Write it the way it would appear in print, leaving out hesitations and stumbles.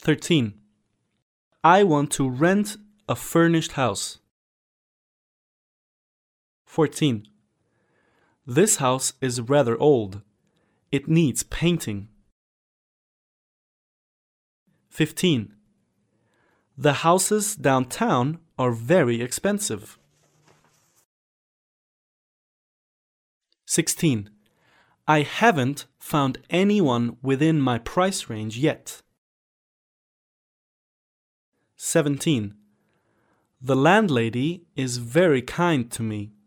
13. I want to rent a furnished house. 14. This house is rather old. It needs painting. 15. The houses downtown are very expensive. 16. I haven't found anyone within my price range yet. 17. The landlady is very kind to me.